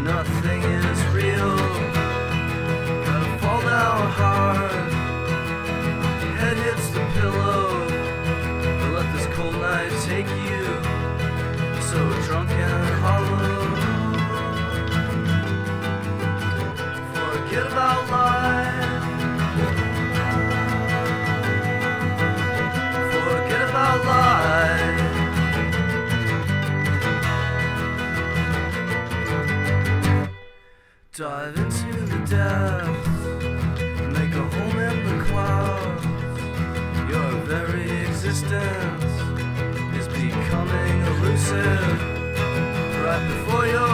nothing is real. Gotta fall down hard, head hits the pillow, but let this cold night take you, so drunk and hollow. Forget about life, forget about life. Dive into the depths, make a home in the clouds. Your very existence is becoming elusive right before your